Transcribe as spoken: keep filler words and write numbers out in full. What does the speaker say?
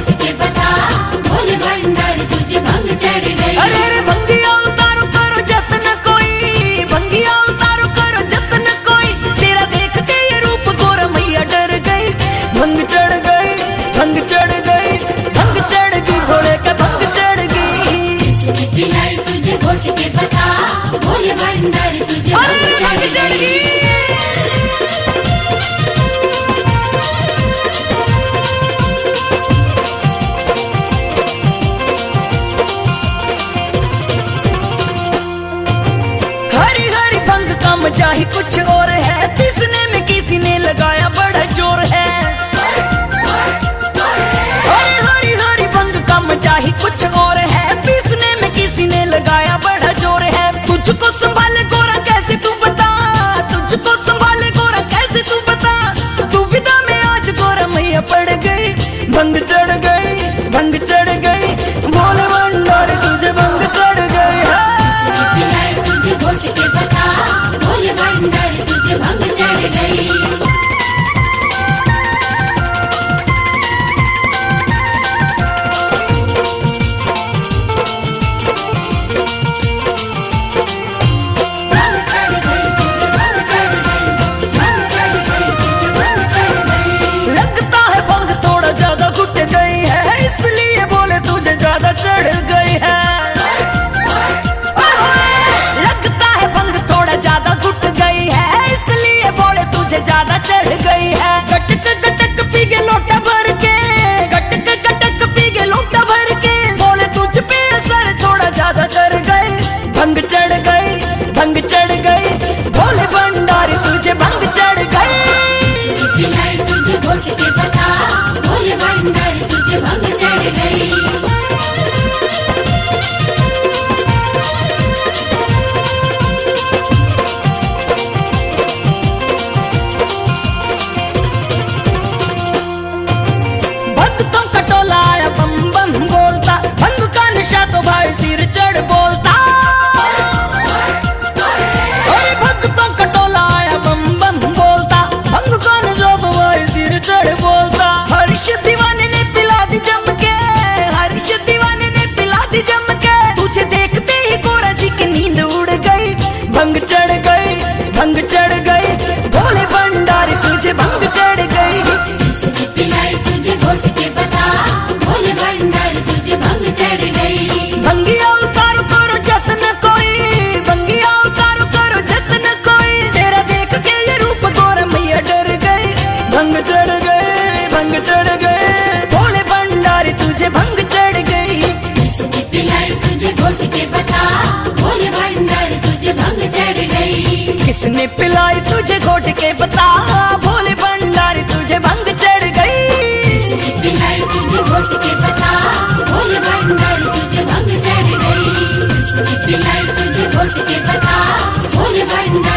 घोट के बता, भोले भंडारी तुझे भंग चढ़ गई। अरे रे भंगिया उतारो करो जतन कोई, भंगिया उतारो करो जतन कोई, तेरा देख के ये रूप गोरा मैया डर गई। भंग चढ़ गई, भंग चढ़ गई, भंग चढ़ गई, भोले का भंग चढ़ गई। किसने पिलाई तुझे घोट के बता, भोले भंडारी तुझे भंग चढ़ गई। मजा ही कुछ और है, पीसने में किसी ने लगाया बड़ा जोर है। हरी हरी हरी भंग का मजा ही कुछ और है, पीसने में किसी ने लगाया बड़ा जोर है। तुझको संभाले गोरा कैसे तू बता, तुझको संभाले गोरा कैसे तू बता, तू विदा में आज गोरा मैया पड़ गई। भंग चढ़ गई, भंग चढ़ गई, भोले भंडारी तुझे भंग चढ़ गई है। तुझे घोट के बता, भोले भंडारी तुझे भंग चढ़ गई। लगता है भंग थोड़ा ज्यादा घुट गई है, इसलिए बोले तुझे ज्यादा चढ़ गई है। लगता है भंग थोड़ा ज्यादा घुट गई है, इसलिए बोले तुझे ज्यादा चढ़ गई है। गटक गटक पी के लोटा भर के, गटक गटक पी के लोटा भर के, बोले तुझ पे असर थोड़ा ज्यादा कर गई। भंग चढ़ गई, भंग चढ़ गई, भोले भंडारी तुझे भंग चढ़ गई। पिलाई तुझे घोट के बता, भोले भंडारी तुझे भंग चढ़ गई। भक्तों का टोला आया बम बम बोलता, भंग का नशा तो भाई सिर चढ़ बोलता। अरे भक्तों का टोला आया बम बम बोलता, भंग का नशा तो भाई सिर चढ़ बोलता। हर्ष दीवाने ने पिला दी जम के, हर्ष दीवाने ने पिला दी जम के, तुझे देखते ही गोरा जी की नींद उड़ गई। भंग चढ़ गई, भंग चढ़ गई, भोले भंडारी तुझे भंग चढ़ गई। किसने पिलाई तुझे घोट के बता, भोले भंडारी तुझे भंग चढ़ गई। भंगिया उतारो करो जतन कोई, भंगिया उतारो करो जतन कोई, तेरा देख के ये रूप गोरा मैया डर गई। भंग चढ़ गई, भंग चढ़ गई, भोले भंडारी तुझे भंग चढ़ गई। किसने पिलाई तुझे घोट के बता, भोले भंडारी तुझे भंग चढ़ गई। किसने पिलाई तुझे घोट के बता, भोले भंडारी तुझे भंग चढ़ गई। किसने पिलाई तुझे घोट के बता, भोले भंडारी तुझे भंग चढ़ गई। किसने पिलाई तुझे घोट के बता, भोले भंडारी